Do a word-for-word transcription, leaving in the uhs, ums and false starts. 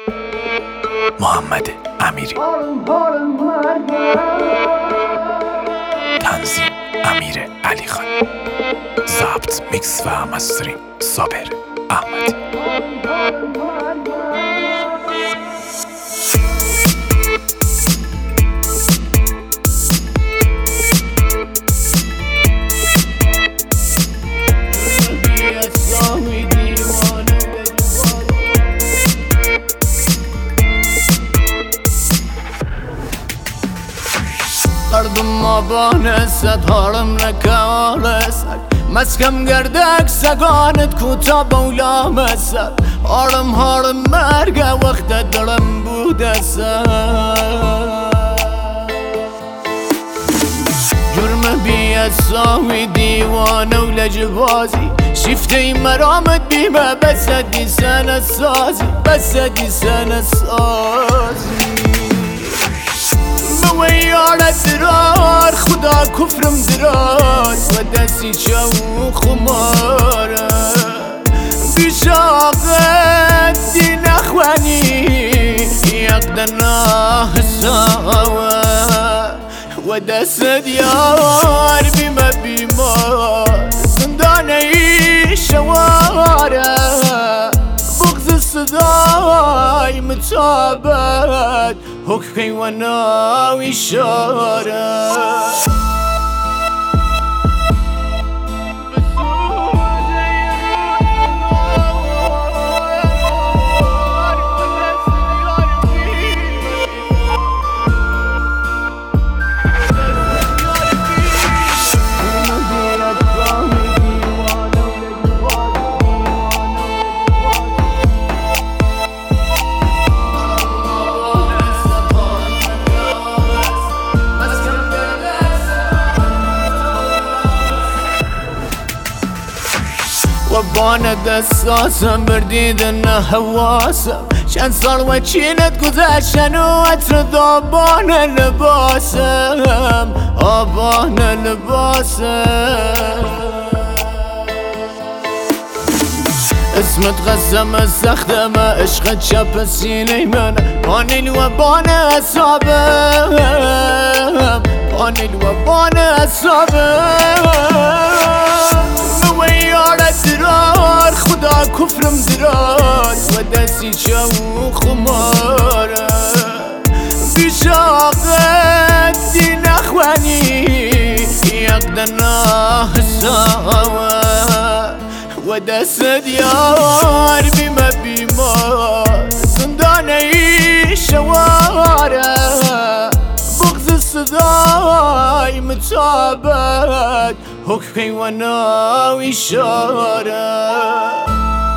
محمد امیری. تنظیم امیر علی خان. ضبط، میکس و مسترینگ صابر احمدی. قردم آبان صد هارم نکارسد مسکم گردک سگانت کوتا بولا مسد هارم هارم مرگه وقت درم بوده سد جرم بیاد ساوی دیوانه و لجبازی شیفته مرامت بیمه بسدی سنه سازی بسدی سنه سازی ویارت درار خدا کفرم دراز و دستی چو خماره بیشاقت دی نخوانی یک دناه ساوه و دست دیار بیمه بیمار زندانه ای شواره بغض صدای متابت حکمی و ناوی شاره و بانه دستاسم بردیدن حواسم چند سال و چینت گذشتن و عطر دابان لباسم آبان لباسم اسمت قسم سختم عشق چپ سینه منه پانیل و بان اصابم پانیل و بان اصابم درار خدا کفرم دراز و دستی چو خماره بیشاقت دی نخوانی یک دناه ساوه و دست دیار بیمه بیمار زندانه ای شواره بغض صدای متابت حکمی و ناوی شاره